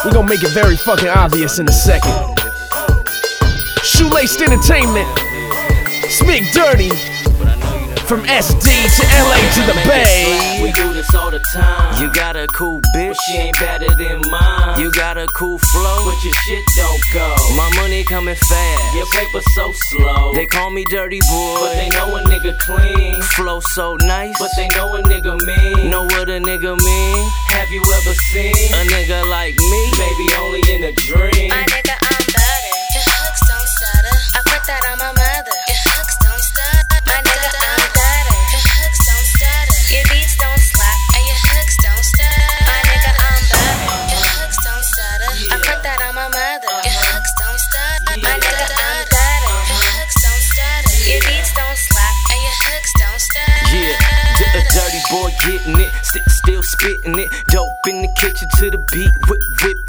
We gon' make it very fucking obvious in a second. Shoelaced Entertainment, Smig Dirty. From SD to LA to the Bay. We do this all the time. You got a cool bitch, but she ain't better than mine. You got a cool flow, but your shit don't go. My money coming fast, your paper so slow. They call me dirty boy, but they know a nigga clean. Flow so nice, but they know a nigga mean. Know what a nigga mean? Have you ever seen a nigga like me? Maybe only in a dream. My nigga, I'm better. Your hooks don't stutter. I put that on my mother. Your hooks don't stutter. My nigga, I'm better. Your hooks don't stutter. Your beats don't slap and your hooks don't stutter. My nigga, I'm better. Your hooks don't stutter. I put that on my mother. Your hooks don't stutter. My nigga, I'm better. Your hooks don't stutter. Your beats don't slap and your hooks don't stutter. Yeah, a dirty boy getting it, still spitting it. Dope in the kitchen to the beat, whip